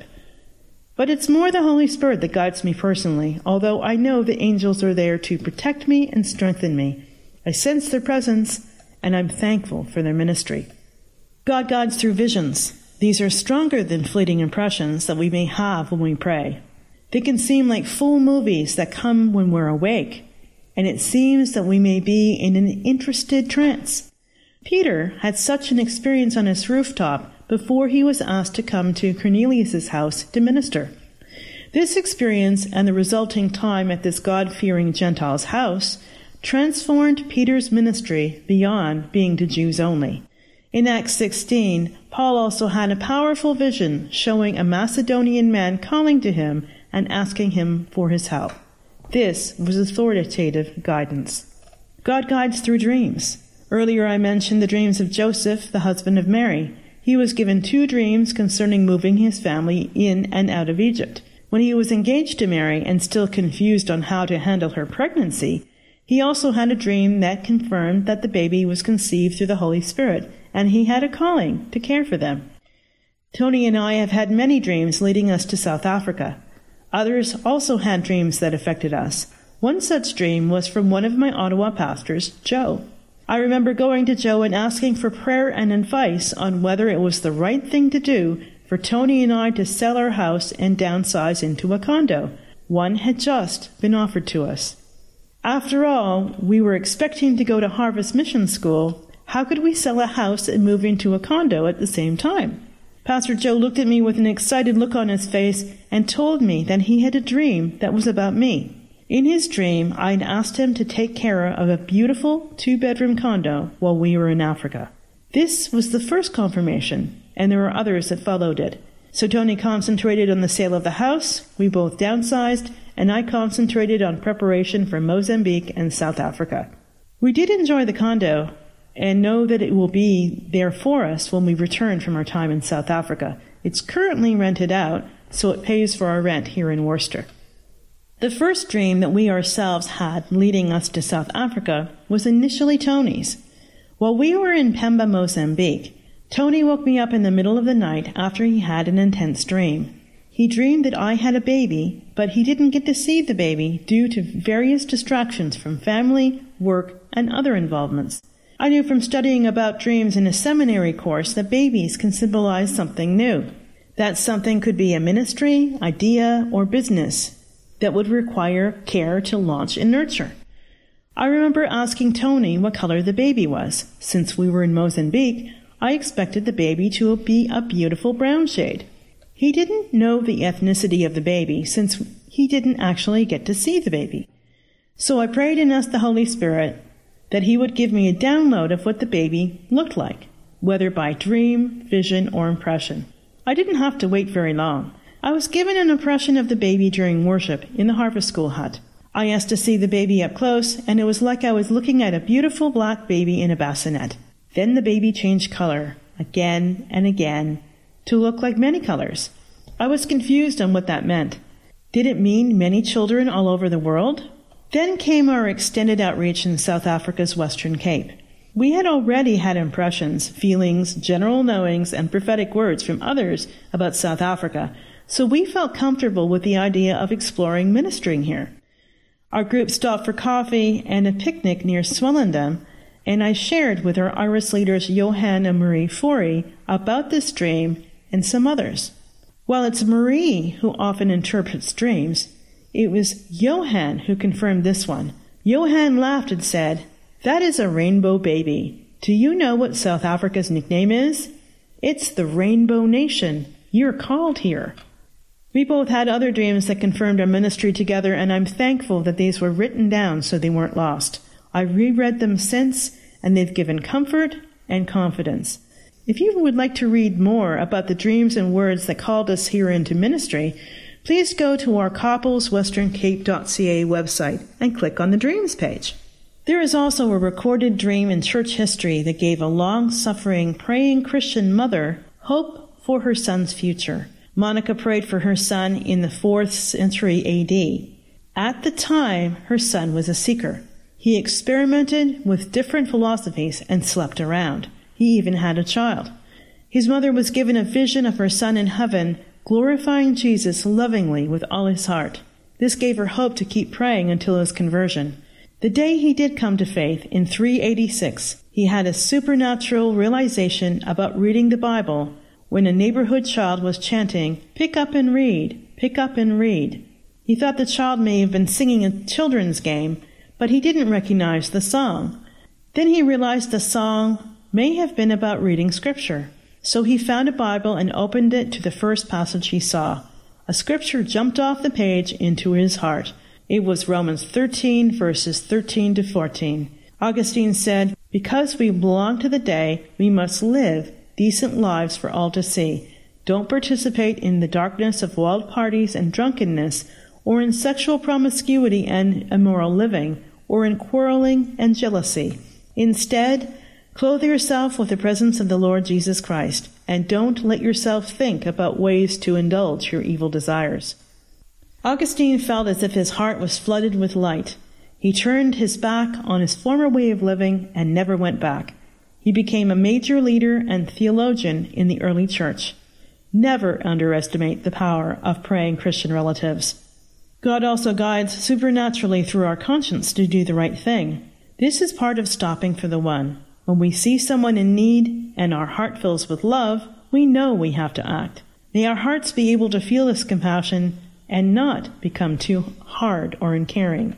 Speaker 4: But it's more the Holy Spirit that guides me personally, although I know the angels are there to protect me and strengthen me. I sense their presence, and I'm thankful for their ministry. God guides through visions. These are stronger than fleeting impressions that we may have when we pray. They can seem like full movies that come when we're awake, and it seems that we may be in an interested trance. Peter had such an experience on his rooftop before he was asked to come to Cornelius' house to minister. This experience and the resulting time at this God-fearing Gentile's house transformed Peter's ministry beyond being to Jews only. In Acts sixteen, Paul also had a powerful vision showing a Macedonian man calling to him and asking him for his help. This was authoritative guidance. God guides through dreams. Earlier I mentioned the dreams of Joseph, the husband of Mary. He was given two dreams concerning moving his family in and out of Egypt. When he was engaged to Mary and still confused on how to handle her pregnancy, he also had a dream that confirmed that the baby was conceived through the Holy Spirit, and he had a calling to care for them. Tony and I have had many dreams leading us to South Africa. Others also had dreams that affected us. One such dream was from one of my Ottawa pastors, Joe. I remember going to Joe and asking for prayer and advice on whether it was the right thing to do for Tony and I to sell our house and downsize into a condo. One had just been offered to us. After all, we were expecting to go to Harvest Mission School. How could we sell a house and move into a condo at the same time? Pastor Joe looked at me with an excited look on his face and told me that he had a dream that was about me. In his dream, I'd asked him to take care of a beautiful two-bedroom condo while we were in Africa. This was the first confirmation, and there were others that followed it. So Tony concentrated on the sale of the house, we both downsized, and I concentrated on preparation for Mozambique and South Africa. We did enjoy the condo, and know that it will be there for us when we return from our time in South Africa. It's currently rented out, so it pays for our rent here in Worcester. The first dream that we ourselves had leading us to South Africa was initially Tony's. While we were in Pemba, Mozambique, Tony woke me up in the middle of the night after he had an intense dream. He dreamed that I had a baby, but he didn't get to see the baby due to various distractions from family, work, and other involvements. I knew from studying about dreams in a seminary course that babies can symbolize something new. That something could be a ministry, idea, or business that would require care to launch and nurture. I remember asking Tony what color the baby was. Since we were in Mozambique, I expected the baby to be a beautiful brown shade. He didn't know the ethnicity of the baby since he didn't actually get to see the baby. So I prayed and asked the Holy Spirit that he would give me a download of what the baby looked like, whether by dream, vision, or impression. I didn't have to wait very long. I was given an impression of the baby during worship in the Harvest School hut. I asked to see the baby up close, and it was like I was looking at a beautiful black baby in a bassinet. Then the baby changed color, again and again, to look like many colors. I was confused on what that meant. Did it mean many children all over the world? Then came our extended outreach in South Africa's Western Cape. We had already had impressions, feelings, general knowings, and prophetic words from others about South Africa, so we felt comfortable with the idea of exploring ministering here. Our group stopped for coffee and a picnic near Swellendam, and I shared with our Iris leaders Johan and Marie Forey about this dream and some others. While it's Marie who often interprets dreams, it was Johan who confirmed this one. Johan laughed and said, "That is a rainbow baby. Do you know what South Africa's nickname is? It's the Rainbow Nation. You're called here."
Speaker 5: We both had other dreams that confirmed our ministry together, and I'm thankful that these were written down so they weren't lost. I reread them since, and they've given comfort and confidence. If you would like to read more about the dreams and words that called us here into ministry, please go to our copples western cape dot c a website and click on the Dreams page. There is also a recorded dream in church history that gave a long-suffering, praying Christian mother hope for her son's future. Monica prayed for her son in the fourth century A D. At the time, her son was a seeker. He experimented with different philosophies and slept around. He even had a child. His mother was given a vision of her son in heaven, glorifying Jesus lovingly with all his heart. This gave her hope to keep praying until his conversion. The day he did come to faith, in three eighty-six, he had a supernatural realization about reading the Bible when a neighborhood child was chanting, "Pick up and read, pick up and read." He thought the child may have been singing a children's game, but he didn't recognize the song. Then he realized the song may have been about reading Scripture. So he found a Bible and opened it to the first passage he saw. A scripture jumped off the page into his heart. It was Romans thirteen, verses thirteen to fourteen. Augustine said, "Because we belong to the day, we must live decent lives for all to see. Don't participate in the darkness of wild parties and drunkenness, or in sexual promiscuity and immoral living, or in quarreling and jealousy. Instead, clothe yourself with the presence of the Lord Jesus Christ, and don't let yourself think about ways to indulge your evil desires." Augustine felt as if his heart was flooded with light. He turned his back on his former way of living and never went back. He became a major leader and theologian in the early church. Never underestimate the power of praying Christian relatives. God also guides supernaturally through our conscience to do the right thing. This is part of stopping for the one. When we see someone in need and our heart fills with love, we know we have to act. May our hearts be able to feel this compassion and not become too hard or uncaring.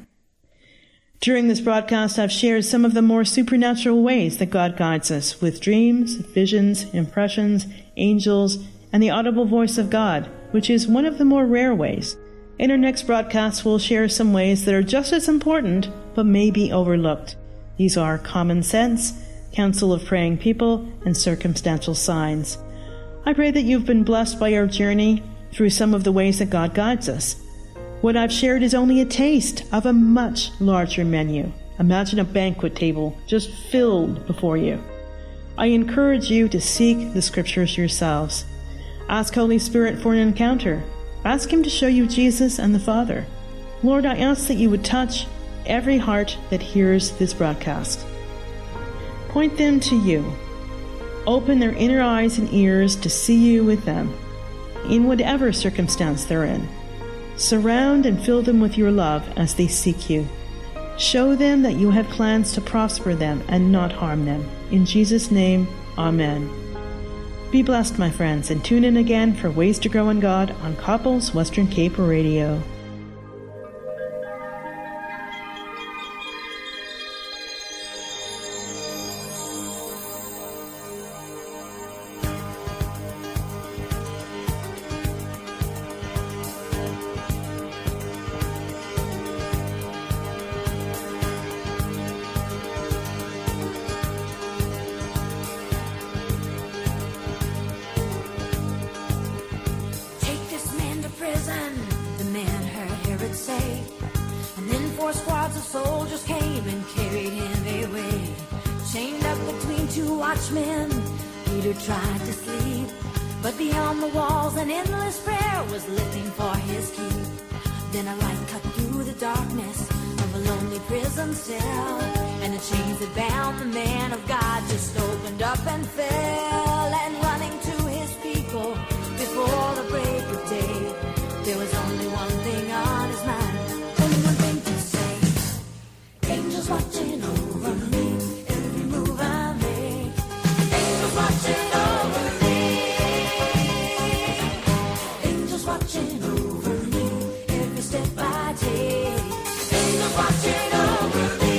Speaker 5: During this broadcast, I've shared some of the more supernatural ways that God guides us with dreams, visions, impressions, angels, and the audible voice of God, which is one of the more rare ways. In our next broadcast, we'll share some ways that are just as important but may be overlooked. These are common sense, counsel of praying people, and circumstantial signs. I pray that you've been blessed by our journey through some of the ways that God guides us. What I've shared is only a taste of a much larger menu. Imagine a banquet table just filled before you. I encourage you to seek the Scriptures yourselves. Ask Holy Spirit for an encounter. Ask Him to show you Jesus and the Father. Lord, I ask that you would touch every heart that hears this broadcast. Point them to you. Open their inner eyes and ears to see you with them, in whatever circumstance they're in. Surround and fill them with your love as they seek you. Show them that you have plans to prosper them and not harm them. In Jesus' name, Amen. Be blessed, my friends, and tune in again for Ways to Grow in God on Copples Western Cape Radio.
Speaker 6: Watchmen, Peter tried to sleep, but beyond the walls an endless prayer was lifting for his keep. Then a light cut through the darkness of a lonely prison cell, and the chains that bound the man of God just opened up and fell. And running to his people before the break of day, there was only one thing on his mind, only one thing to say: angels watching over me. Watching over me, angels watching over me, every step I take, angels watching over me.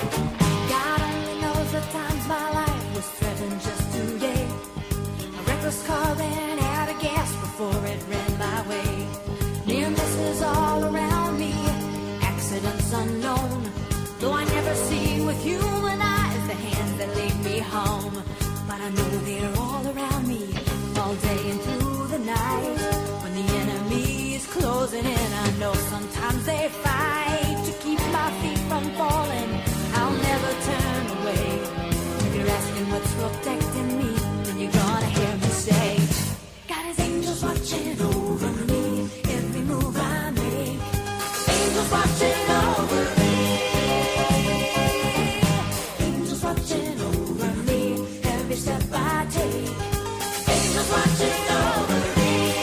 Speaker 6: God only knows the times my life was threatened just today. A reckless this car ran out of gas before it ran my way. Near misses all around me, accidents unknown. Though I never see with human eyes the hands that lead me home. But I know they're all around me, all day and through the night. When the enemy is closing in, I know sometimes they fight to keep my feet from falling. I'll never turn away. If you're asking what's protecting me, then you're gonna hear me say, God has angels watching over me, every move I make. Angels watching over me. Angels watching over me, every step I take. Angels watching over me.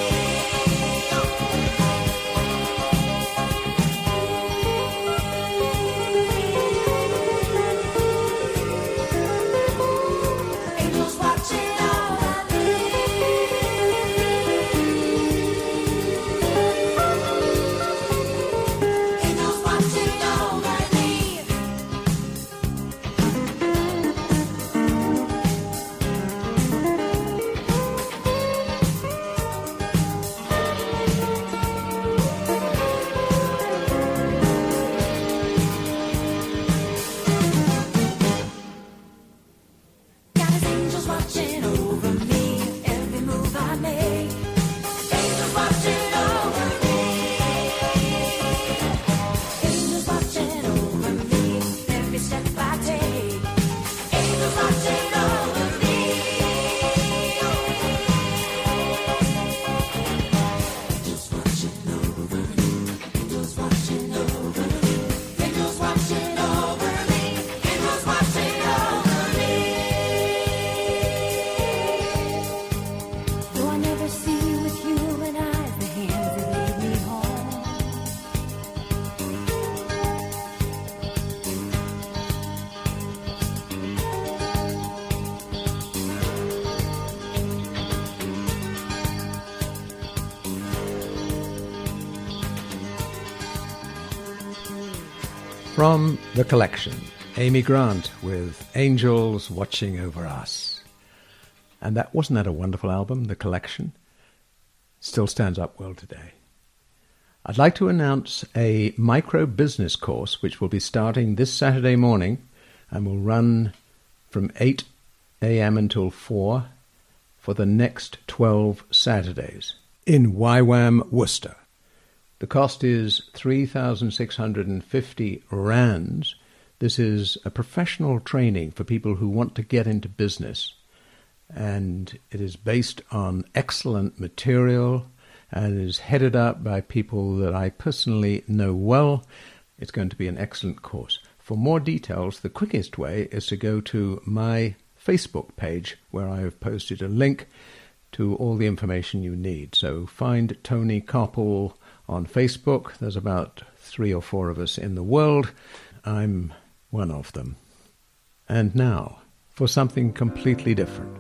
Speaker 6: Angels watching over me. Angels watching over me. God has angels watching over me, every move I make. Angels watching over me. Angels watching over me, every step I take. Angels watching over me. Angels watching over me. Angels watching over me. Angels watching over me. Angels watching over me. Though I never see with human eyes the hands that lead me home.
Speaker 2: From the collection, Amy Grant with Angels Watching Over Us. And that wasn't that a wonderful album, The Collection? Still stands up well today. I'd like to announce a micro business course which will be starting this Saturday morning and will run from eight a.m. until four for the next twelve Saturdays in Y WAM Worcester. The cost is three thousand six hundred fifty rands. This is a professional training for people who want to get into business. And it is based on excellent material and is headed up by people that I personally know well. It's going to be an excellent course. For more details, the quickest way is to go to my Facebook page where I have posted a link to all the information you need. So find Tony Koppel on Facebook. There's about three or four of us in the world. I'm one of them. And now, for something completely different.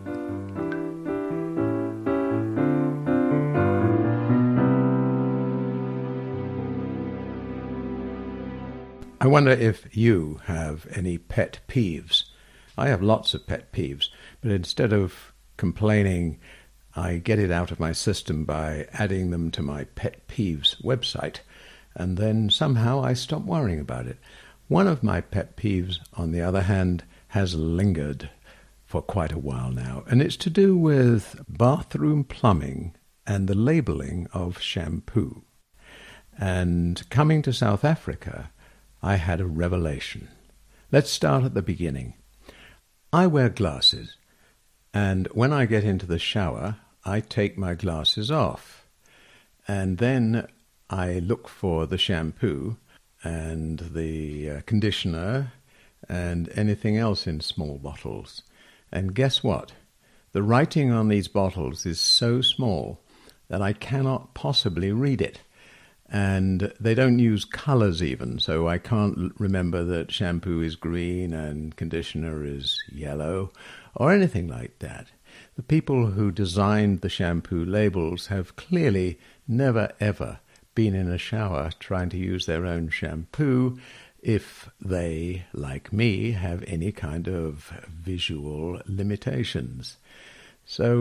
Speaker 2: I wonder if you have any pet peeves. I have lots of pet peeves, but instead of complaining, I get it out of my system by adding them to my pet peeves website, and then somehow I stop worrying about it. One of my pet peeves, on the other hand, has lingered for quite a while now, and it's to do with bathroom plumbing and the labeling of shampoo. And coming to South Africa, I had a revelation. Let's start at the beginning. I wear glasses, and when I get into the shower, I take my glasses off, and then I look for the shampoo and the uh, conditioner and anything else in small bottles. And guess what? The writing on these bottles is so small that I cannot possibly read it. And they don't use colors even, so I can't remember that shampoo is green and conditioner is yellow or anything like that. The people who designed the shampoo labels have clearly never ever been in a shower trying to use their own shampoo if they, like me, have any kind of visual limitations. So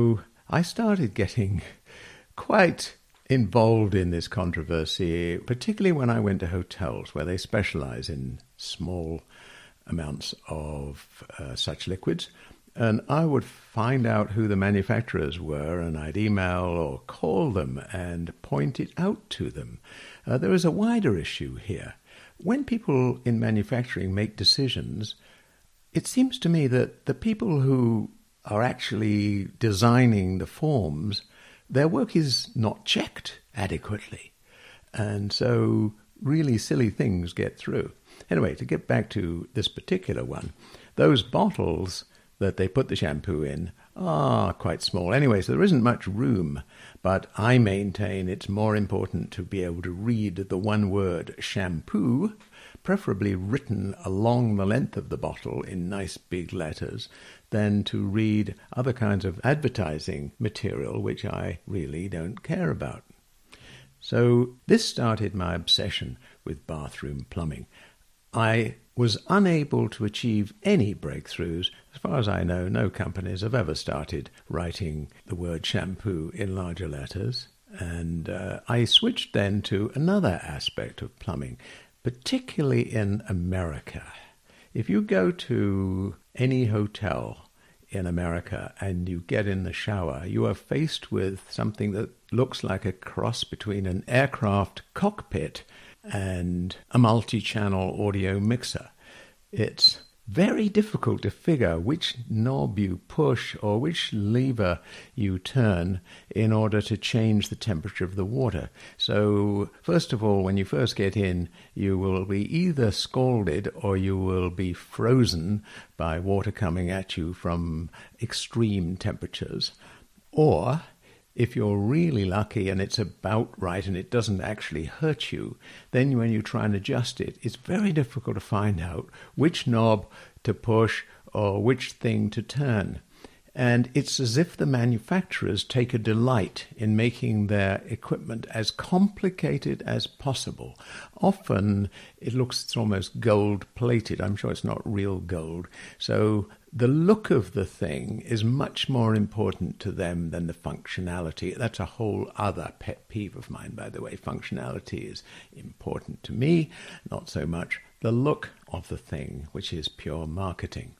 Speaker 2: I started getting quite involved in this controversy, particularly when I went to hotels where they specialize in small amounts of uh, such liquids. And I would find out who the manufacturers were, and I'd email or call them and point it out to them. Uh, there is a wider issue here. When people in manufacturing make decisions, it seems to me that the people who are actually designing the forms, their work is not checked adequately. And so really silly things get through. Anyway, to get back to this particular one, those bottles that they put the shampoo in are quite small. Anyway, so there isn't much room, but I maintain it's more important to be able to read the one word shampoo, preferably written along the length of the bottle in nice big letters, than to read other kinds of advertising material, which I really don't care about. So this started my obsession with bathroom plumbing. I was unable to achieve any breakthroughs. As far as I know, no companies have ever started writing the word shampoo in larger letters. And uh, I switched then to another aspect of plumbing, particularly in America. If you go to any hotel in America and you get in the shower, you are faced with something that looks like a cross between an aircraft cockpit and a multi-channel audio mixer. It's very difficult to figure which knob you push or which lever you turn in order to change the temperature of the water. So, first of all, when you first get in, you will be either scalded or you will be frozen by water coming at you from extreme temperatures. Or, if you're really lucky and it's about right and it doesn't actually hurt you, then when you try and adjust it, it's very difficult to find out which knob to push or which thing to turn. And it's as if the manufacturers take a delight in making their equipment as complicated as possible. Often it looks it's almost gold-plated. I'm sure it's not real gold. So the look of the thing is much more important to them than the functionality. That's a whole other pet peeve of mine, by the way. Functionality is important to me, not so much the look of the thing, which is pure marketing.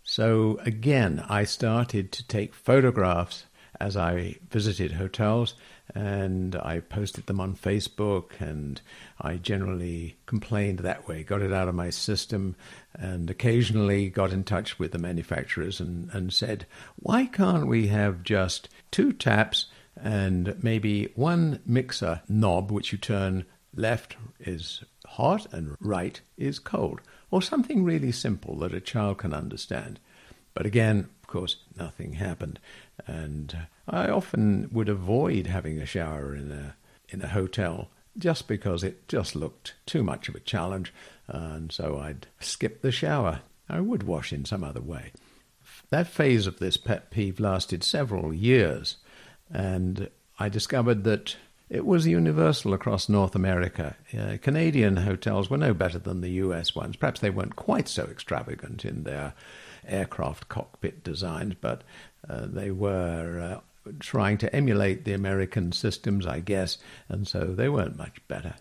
Speaker 2: So again, I started to take photographs as I visited hotels, and I posted them on Facebook, and I generally complained that way, got it out of my system, and occasionally got in touch with the manufacturers and, and said, why can't we have just two taps and maybe one mixer knob which you turn left is hot and right is cold, or something really simple that a child can understand. But again, of course, nothing happened, and I often would avoid having a shower in a in a hotel just because it just looked too much of a challenge, and so I'd skip the shower. I would wash in some other way. That phase of this pet peeve lasted several years, and I discovered that it was universal across North America. Uh, Canadian hotels were no better than the U S ones. Perhaps they weren't quite so extravagant in their aircraft cockpit designs, but uh, they were uh, trying to emulate the American systems, I guess, and so they weren't much better.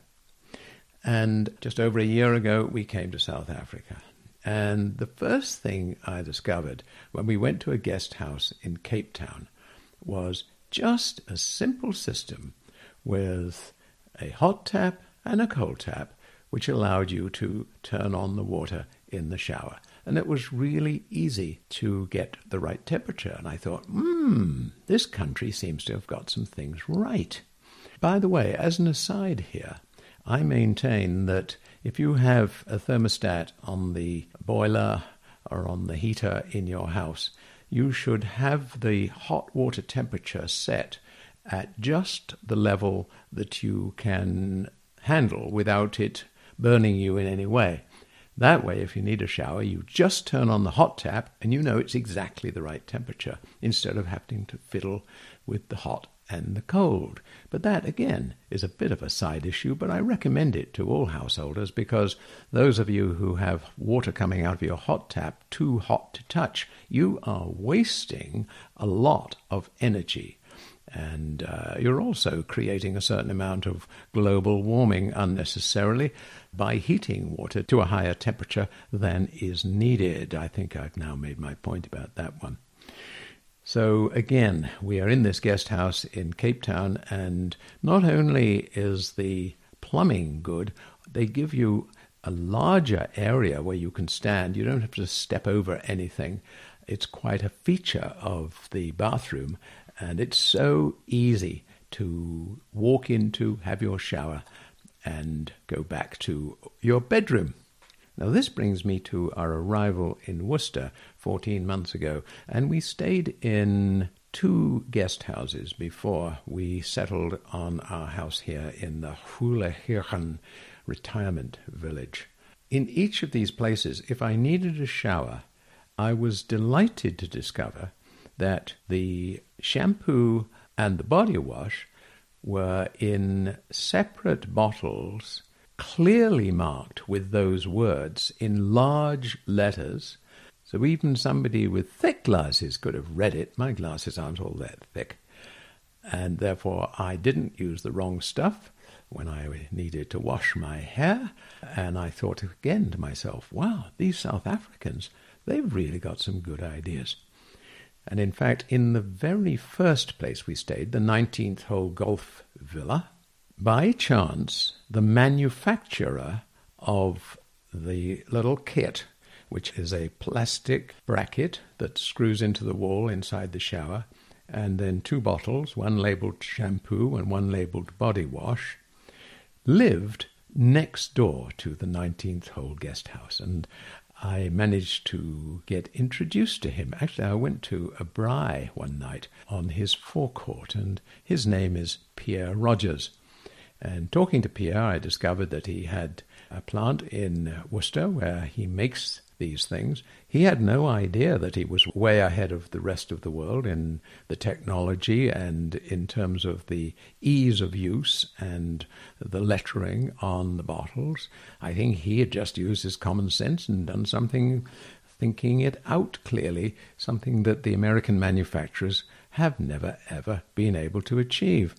Speaker 2: And just over a year ago, we came to South Africa. And the first thing I discovered when we went to a guest house in Cape Town was just a simple system with a hot tap and a cold tap, which allowed you to turn on the water in the shower. And it was really easy to get the right temperature. And I thought, hmm, this country seems to have got some things right. By the way, as an aside here, I maintain that if you have a thermostat on the boiler or on the heater in your house, you should have the hot water temperature set at just the level that you can handle without it burning you in any way. That way, if you need a shower, you just turn on the hot tap and you know it's exactly the right temperature instead of having to fiddle with the hot and the cold. But that, again, is a bit of a side issue, but I recommend it to all householders because those of you who have water coming out of your hot tap too hot to touch, you are wasting a lot of energy. And uh, you're also creating a certain amount of global warming unnecessarily by heating water to a higher temperature than is needed. I think I've now made my point about that one. So again, we are in this guest house in Cape Town, and not only is the plumbing good, they give you a larger area where you can stand. You don't have to step over anything. It's quite a feature of the bathroom, and it's so easy to walk into, have your shower, and go back to your bedroom. Now, this brings me to our arrival in Worcester fourteen months ago, and we stayed in two guest houses before we settled on our house here in the Hulehirchen retirement village. In each of these places, if I needed a shower, I was delighted to discover that the shampoo and the body wash were in separate bottles, clearly marked with those words in large letters, so even somebody with thick glasses could have read it. My glasses aren't all that thick, and therefore I didn't use the wrong stuff when I needed to wash my hair. And I thought again to myself, wow, these South Africans, they've really got some good ideas. And in fact, in the very first place we stayed, the nineteenth hole golf villa, by chance, the manufacturer of the little kit, which is a plastic bracket that screws into the wall inside the shower, and then two bottles, one labeled shampoo and one labeled body wash, lived next door to the nineteenth hole guest house. And I managed to get introduced to him. Actually, I went to a braai one night on his forecourt, and his name is Pierre Rogers. And talking to Pierre, I discovered that he had a plant in Worcester where he makes these things. He had no idea that he was way ahead of the rest of the world in the technology and in terms of the ease of use and the lettering on the bottles. I think he had just used his common sense and done something, thinking it out clearly, something that the American manufacturers have never, ever been able to achieve.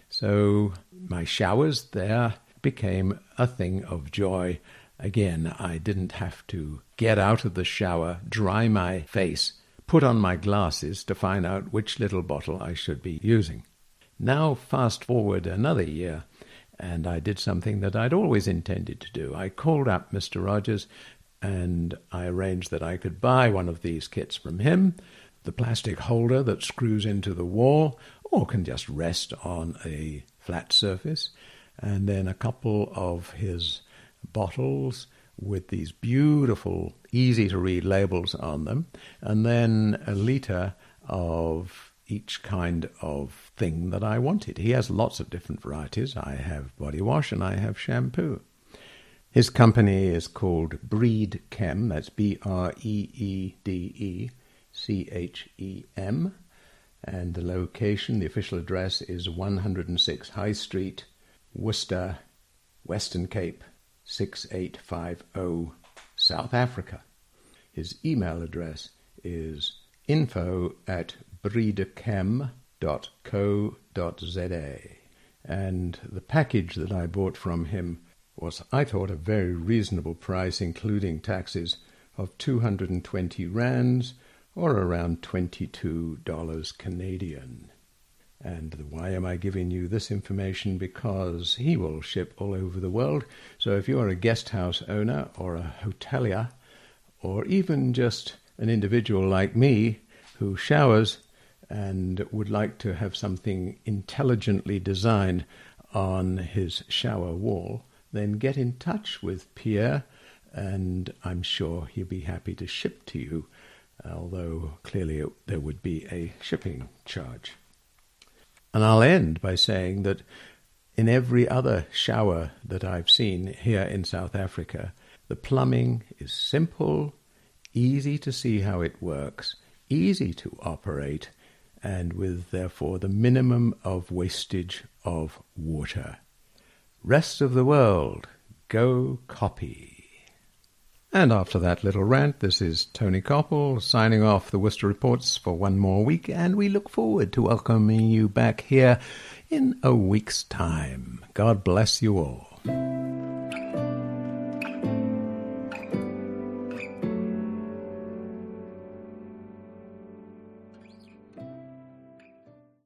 Speaker 2: So my showers there became a thing of joy. Again, I didn't have to get out of the shower, dry my face, put on my glasses to find out which little bottle I should be using. Now fast forward another year, and I did something that I'd always intended to do. I called up Mister Rogers, and I arranged that I could buy one of these kits from him, the plastic holder that screws into the wall, or can just rest on a flat surface, and then a couple of his bottles with these beautiful, easy-to-read labels on them, and then a litre of each kind of thing that I wanted. He has lots of different varieties. I have body wash and I have shampoo. His company is called Breed Chem. That's B R E E D E C H E M. And the location, the official address, is one hundred six High Street, Worcester, Western Cape, six eight five zero, South Africa. His email address is info at breedchem dot co dot za. And the package that I bought from him was, I thought, a very reasonable price, including taxes, of two hundred twenty rands, or around twenty-two dollars Canadian. And why am I giving you this information? Because he will ship all over the world. So if you're a guest house owner or a hotelier, or even just an individual like me who showers and would like to have something intelligently designed on his shower wall, then get in touch with Pierre, and I'm sure he'll be happy to ship to you, although clearly it, there would be a shipping charge. And I'll end by saying that in every other shower that I've seen here in South Africa, the plumbing is simple, easy to see how it works, easy to operate, and with, therefore, the minimum of wastage of water. Rest of the world, go copy. And after that little rant, this is Tony Koppel signing off the Worcester Reports for one more week, and we look forward to welcoming you back here in a week's time. God bless you all.